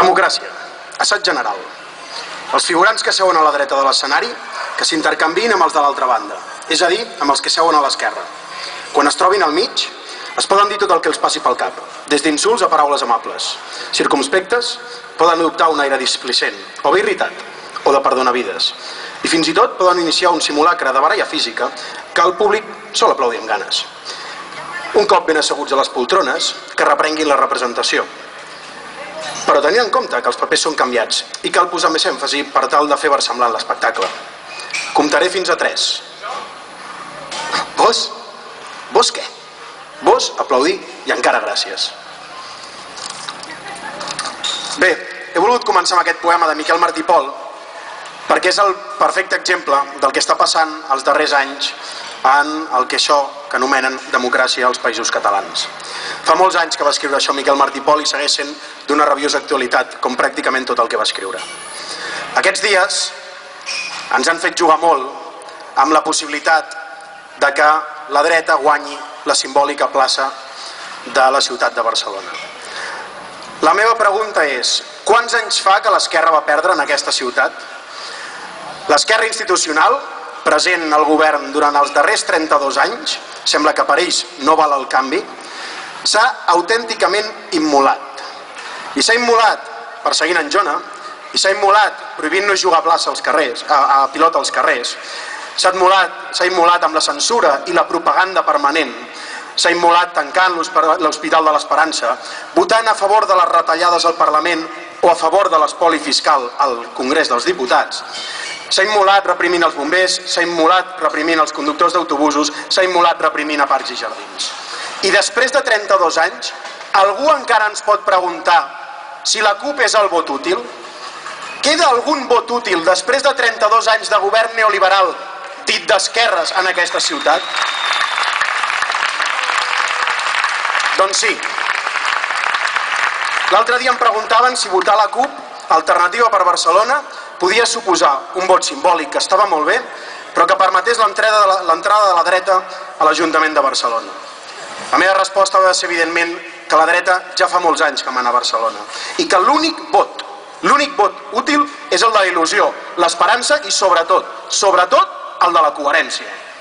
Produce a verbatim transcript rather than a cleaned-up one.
Democràcia. Assaig general. Els figurants que seuen a la dreta de l'escenari que s'intercanviïn amb els de l'altra banda, és a dir, amb els que seuen a l'esquerra. Quan es trobin al mig, es poden dir tot el que els passi pel cap, des d'insults a paraules amables. Circumspectes, poden adoptar un aire displicent, o bé irritat, o de perdonavides. I fins i tot poden iniciar un simulacre de baralla física que el públic sol aplaudir amb ganes. Un cop ben asseguts a les poltrones, que reprenguin la representació. Però tenint en compte que els papers són canviats i cal posar més èmfasi per tal de fer versemblant l'espectacle. Comptaré fins a tres. Vos? Vos què? Vos, aplaudir i encara gràcies. Bé, he volgut començar amb aquest poema de Miquel Martí i Pol perquè és el perfecte exemple del que està passant els darrers anys en el que això que anomenen democràcia als països catalans. Fa molts anys que va escriure això Miquel Martí i Pol i segueix sent d'una rabiosa actualitat, com pràcticament tot el que va escriure. Aquests dies ens han fet jugar molt amb la possibilitat de que la dreta guanyi la simbòlica plaça de la ciutat de Barcelona. La meva pregunta és, quants anys fa que l'esquerra va perdre en aquesta ciutat? L'esquerra institucional, present al govern durant els darrers trenta-dos anys, sembla que per ells no val el canvi, s'ha autènticament immolat. I s'ha immolat perseguint en Jona, i s'ha immolat prohibint-nos jugar a plaça als carrers, a, a pilota als carrers, s'ha immolat, s'ha immolat amb la censura i la propaganda permanent, s'ha immolat tancant l'Hospital de l'Esperança, votant a favor de les retallades al Parlament o a favor de l'espoli fiscal al Congrés dels Diputats, s'ha immolat reprimint els bombers, s'ha immolat reprimint els conductors d'autobusos, s'ha immolat reprimint a parcs i jardins. I després de trenta-dos anys, algú encara ens pot preguntar si la CUP és el vot útil? Queda algun vot útil després de trenta-dos anys de govern neoliberal dit d'esquerres en aquesta ciutat? Doncs sí. L'altre dia em preguntaven si votar la CUP, Alternativa per Barcelona, podia suposar un vot simbòlic que estava molt bé, però que permetés l'entrada de la dreta a l'Ajuntament de Barcelona. La meva resposta va ser, evidentment, que la dreta ja fa molts anys que mana a Barcelona i que l'únic vot, l'únic vot útil és el de la il·lusió, l'esperança i, sobretot, sobretot, el de la coherència.